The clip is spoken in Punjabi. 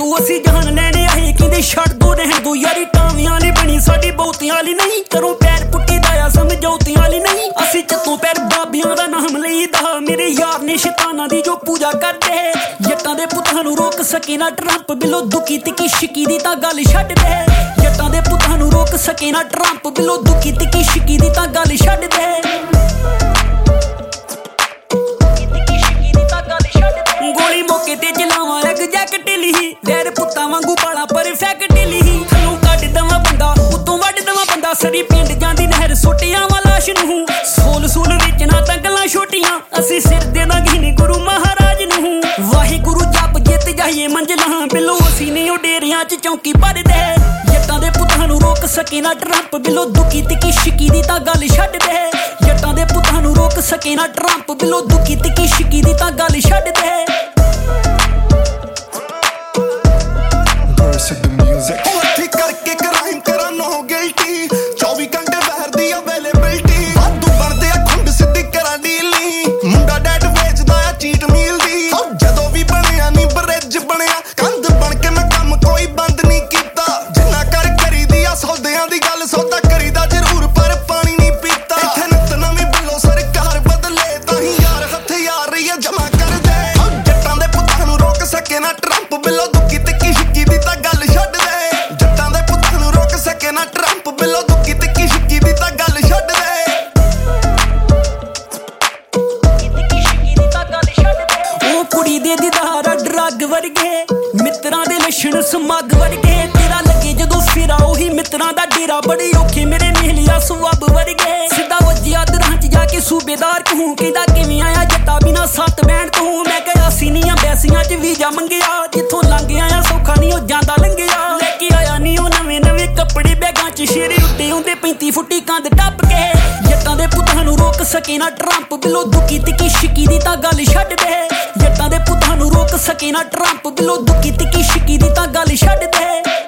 ਤੂੰ ਅਸੀਂ ਜਾਨ ਲੈਣੇ ਆਏ ਕਹਿੰਦੇ ਛੱਡ ਦੋ ਰਹਿਣ ਦੋ ਯਾਰੀ ਟਾਵਿਆਂ ਵਾਲੀ ਬਣੀ ਸਾਡੀ ਬਹੁਤਿਆਂ ਵਾਲੀ ਨਹੀਂ ਕਰੋ ਪੈਰ ਪੁੱਟੀ ਦਾ ਆ ਸਮਝੌਤਿਆਂ ਵਾਲੀ ਨਹੀਂ ਅਸੀਂ ਚੱਤੋਂ ਪੈਰ ਬਾਬਿਆਂ ਦਾ ਨਾਮ ਲਈਦਾ ਮੇਰੇ ਯਾਰ ਨੇ ਸ਼ੈਤਾਨਾਂ ਦੀ ਜੋ ਪੂਜਾ ਕਰਦੇ ਜੱਟਾਂ ਦੇ ਪੁੱਤਾਂ ਨੂੰ ਰੋਕ ਸਕੇ ਨਾ ਟਰੰਪ ਬਿੱਲੋ ਦੁਖੀ ਤਿੱਕੀ ਸ਼ਿਕੀ ਦੀ ਤਾਂ ਗੱਲ ਛੱਡ ਦੇ ਜੱਟਾਂ ਦੇ ਪੁੱਤਾਂ ਨੂੰ ਰੋਕ ਸਕੇ ਨਾ ਟਰੰਪ ਬਿੱਲੋ ਦੁਖੀ ਤਿੱਕੀ ਸ਼ਿਕੀ ਦੀ ਤਾਂ ਗੱਲ ਛੱਡ ਦੇ ਗੋਲੀ ਮੌਕੇ ਤੇ ਚਲਾਵਾਂ ਇੱਕ ਜੈਕਟ ਢਿੱਲੀ ਵੈਰ ਪੁੱਤਾਂ ਵਾਂਗੂ ਪਾਲਾ ਪਰਫੈਕਟ ਢਿੱਲੀ ਥੱਲੋਂ ਕੱਢ ਦਵਾਂ ਬੰਦਾ ਉੱਤੋਂ ਵੱਢ ਦਵਾਂ ਬੰਦਾ ਸਰੀ ਪਿੰਡ ਜਾਂਦੀ ਨਹਿਰ ਸੁੱਟਿਆਂ ਵਾ ਲਾਸ਼ ਨੂੰ ਸੂਲ ਵਿੱਚ ਨਾ ਤਾਂ ਗੱਲਾਂ ਛੋਟੀਆਂ ਅਸੀਂ ਸਿਰ ਦੇ ਦਾਂਗੇ ਨੀ ਗੁਰੂ ਮਹਾਰਾਜ ਨੂੰ ਵਾਹਿਗੁਰੂ ਜਪ ਜਿੱਤ ਜਾਈਏ ਮੰਜ਼ਲਾਂ ਬਿੱਲੋ ਅਸੀਂ ਨੇ ਉਹ ਡੇਰਿਆਂ 'ਚ ਚੌਂਕੀ ਭਰਦੇ ਜੱਟਾਂ ਦੇ ਪੁੱਤਾਂ ਨੂੰ ਰੋਕ ਸਕੇ ਨਾ ਟਰੰਪ ਬਿੱਲੋ ਦੁਖੀ ਤਿੱਕੀ ਸ਼ਿਕੀ ਦੀ ਤਾਂ ਗੱਲ ਛੱਡ ਦੇ ਜੱਟਾਂ ਦੇ ਪੁੱਤਾਂ ਨੂੰ ਰੋਕ ਸਕੇ ਨਾ ਟਰੰਪ ਬਿੱਲੋ ਦੁਖੀ ਤਿੱਕੀ ਸ਼ਿਕੀ ਦੀ ਤਾਂ ਗੱਲ ਛੱਡ ਦੇ ਉੱਥੇ ਕਰਕੇ ਕ੍ਰਾਈਮ ਕਰਾਂ ਨੋ ਗਿਲਟੀ 24 ਘੰਟੇ ਬਹਿਰ ਦੀ ਅਵੇਲੇਬਿਲਟੀ ਵਾਧੂ ਬਣਦੇ ਆ ਖੁੰਡ ਸਿੱਧੀ ਕਰਾਂ ਡੀਲੀ ਮੁੰਡਾ ਡੈਡ ਵੇਚਦਾ ਆ ਚੀਟ ਮੀਲ ਦੀ ਜਦੋਂ ਵੀ ਬਣਿਆ ਨੀ ਬ੍ਰਿਜ ਬਣਿਆ ਕੰਧ ਬਣ ਕੇ ਮੈਂ ਕੰਮ ਕੋਈ ਬੰਦ ਨਹੀਂ ਕੀਤਾ ਜਿੰਨਾ ਕਰ ਕਰੀਦੀ ਆ ਸੌਦਿਆਂ ਦੀ ਗੱਲ ਸੌਦਾ ਕਰੀਦਾ ਜ਼ਰੂਰ ਪਰ ਪਾਣੀ ਨਹੀਂ ਪੀਤਾ ਇੱਥੇ ਨਿੱਤ ਨਵੀਂ ਬਿੱਲੋ ਸਰਕਾਰ ਬਦਲੇ ਤਾਂ ਹੀ ਯਾਰ ਹਥਿਆਰ ਰਹੀ ਜਮਾ ਕਰਦੇ ਜੱਟਾਂ ਦੇ ਪੁੱਤਾਂ ਨੂੰ ਰੋਕ ਸਕੇ ਨਾ ਟਰੰਪ ਬਿੱਲੋ ਦੁਖੀ ਤਿੱਕੀ ਸ਼ਿੱਕੀ ਦੀ ਤਾਂ ਗੱਲ ਛੱਡ ਦੇ ਜੱਟਾਂ ਦੇ ਪੁੱਤਾਂ ਨੂੰ ਰੋਕ ਸਕੇ ਨਾ ਟਰੰਪ ਬਿੱਲੋ ਦੁਖੀ ਤਿੱਕੀ ਸ਼ਿੱਕੀ ਦੀ ਤਾਂ ਗੱਲ ਛੱਡ ਦੇ ਉਹ ਕੁੜੀ ਦੇ ਦੀਦਾਰ ਡਰੱਗ ਵਰਗੇ ਮਿੱਤਰਾਂ ਦੇ ਲੱਛਣ ਸਮੱਗ ਵਰਗੇ ਤੇਰਾ ਲੱਗੇ ਜਦੋਂ ਫਿਰਾ ਉਹੀ ਮਿੱਤਰਾਂ ਦਾ ਡੇਰਾ ਬੜੇ ਔਖੇ ਮੇਰੇ ਨੀਲਿਆ ਸਵੱਬ ਵਰਗੇ ਸਿੱਧਾ ਵੱਜਿਆ ਦਰਾਂ 'ਚ ਜਾ ਕੇ ਸੂਬੇਦਾਰ ਕਹੂੰ ਕਹਿੰਦਾ ਕਿਵੇਂ ਆਇਆ ਜੱਟਾ ਬਿਨਾ ਸੱਤ ਬੈਣ ਤੂੰ ਮੈਂ ਕਿਹਾ ਸੀਨੀਆਂ ਬੈਸੀਆਂ 'ਚ ਵੀਜ਼ਾ ਮੰਗਿਆ ਜਿੱਥੋਂ ਲੰਘ ਆਇਆ ਸੌਖਾ ਨਹੀਂ ਉਹ ਜਾਂਦਾ ਲੰਘਿਆ ਲੈ ਕੇ ਆਇਆ ਨਹੀਂ ਉਹ ਨਵੇਂ ਕੱਪੜੇ ਬੈਗਾਂ 'ਚ ਸ਼ੇਰੇ ਉੱਤੇ ਹੁੰਦੇ 35 ਫੁੱਟੀ ਕੰਧ ਟੱਪ ਕੇ ਜੱਟਾਂ ਦੇ ਪੁੱਤਾਂ ਨੂੰ ਰੋਕ ਸਕੇ ਨਾ ਟਰੰਪ ਬਿੱਲੋ ਦੁਖੀ ਤਿੱਕੀ ਸ਼ਿਕੀ ਦੀ ਤਾਂ ਗੱਲ ਛੱਡ ਦੇ ਜੱਟਾਂ ਦੇ ਪੁੱਤਾਂ ਨੂੰ ਰੋਕ ਸਕੇ ਨਾ ਟਰੰਪ ਬਿੱਲੋ ਦੁਖੀ ਤਿੱਕੀ ਸ਼ਿਕੀ ਦੀ ਤਾਂ ਗੱਲ ਛੱਡ ਦੇ